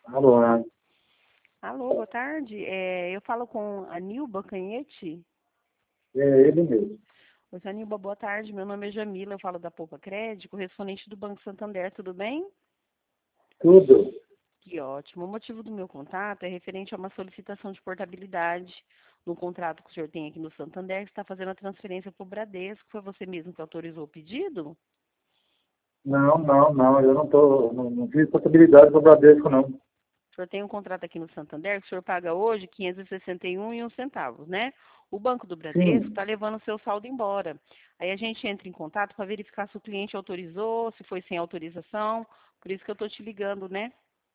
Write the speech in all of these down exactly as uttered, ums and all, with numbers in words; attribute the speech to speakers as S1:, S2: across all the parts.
S1: Alô, né?
S2: Alô, boa tarde. É, eu falo com a Nilba Canhete.
S1: É ele mesmo.
S2: Oi, senhora Nilba, boa tarde. Meu nome é Jamila, eu falo da Poupa Crédito, correspondente do Banco Santander, tudo bem?
S1: Tudo.
S2: Que ótimo. O motivo do meu contato é referente a uma solicitação de portabilidade no contrato que o senhor tem aqui no Santander, que está fazendo a transferência para o Bradesco. Foi você mesmo que autorizou o pedido?
S1: Não, não, não. Eu não tô. Não, não fiz possibilidade do Bradesco, não.
S2: O senhor tem um contrato aqui no Santander que o senhor paga hoje quinhentos e sessenta e um reais e um centavos, né? O Banco do Bradesco
S1: Sim.
S2: está levando o seu saldo embora. Aí a gente entra em contato para verificar se o cliente autorizou, se foi sem autorização. Por isso que eu estou te ligando, né?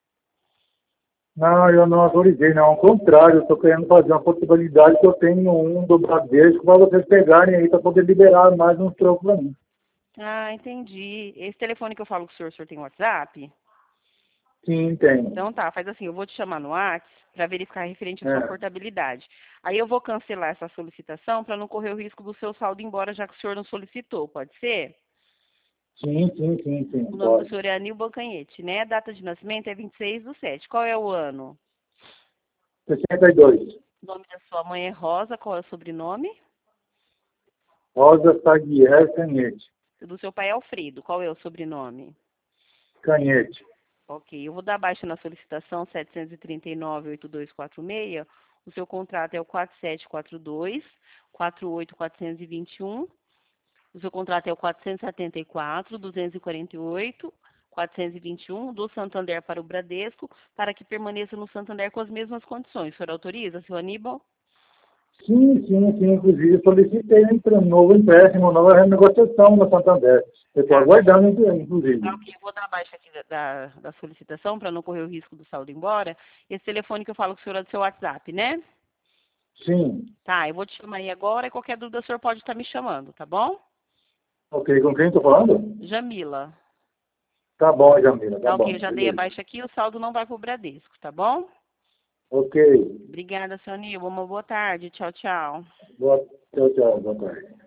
S1: Não, eu não autorizei, não. Ao contrário, eu estou querendo fazer uma possibilidade que eu tenho um do Bradesco para vocês pegarem aí para poder liberar mais uns trocos para mim.
S2: Ah, entendi. Esse telefone que eu falo com o senhor, o senhor tem WhatsApp?
S1: Sim, tem.
S2: Então tá, faz assim, eu vou te chamar no WhatsApp para verificar referente à sua
S1: É.
S2: portabilidade. Aí eu vou cancelar essa solicitação para não correr o risco do seu saldo ir embora, já que o senhor não solicitou, pode ser?
S1: Sim, sim, sim,
S2: O
S1: sim.
S2: nome do
S1: Pode.
S2: senhor é Anil Bocanhete, né? A data de nascimento é vinte e seis do sete. Qual é o ano?
S1: sessenta e dois.
S2: O nome da sua mãe é Rosa, qual é o sobrenome?
S1: Rosa Saguier Canhete.
S2: O do seu pai é Alfredo, qual é o sobrenome?
S1: Canhete.
S2: Ok, eu vou dar baixa na solicitação setecentos e trinta e nove, oitenta e dois quarenta e seis. O seu contrato é o quatro sete quatro dois, quatro oito quatrocentos e vinte e um. O seu contrato é o quatrocentos e setenta e quatro, duzentos e quarenta e oito, quatrocentos e vinte e um, do Santander para o Bradesco, para que permaneça no Santander com as mesmas condições. O senhor autoriza, seu Aníbal?
S1: Sim, sim, sim. Inclusive, solicitei um novo empréstimo, nova renegociação no Santander. Eu estou
S2: Tá.
S1: aguardando,
S2: Tá,
S1: inclusive.
S2: ok. Eu vou dar baixa aqui da, da, da solicitação para não correr o risco do saldo ir embora. Esse telefone que eu falo com o senhor é do seu WhatsApp, né?
S1: Sim.
S2: Tá, eu vou te chamar aí agora e qualquer dúvida o senhor pode estar me chamando, tá bom?
S1: Ok, com quem estou falando?
S2: Jamila.
S1: Tá bom, Jamila, tá
S2: Tá, ok. Eu
S1: bom,
S2: já dei a
S1: beleza.
S2: baixa aqui, o saldo não vai pro Bradesco, tá bom?
S1: Ok.
S2: Obrigada, seu Aníbal. Uma boa tarde. Tchau, tchau.
S1: Boa, tchau, tchau, boa tarde.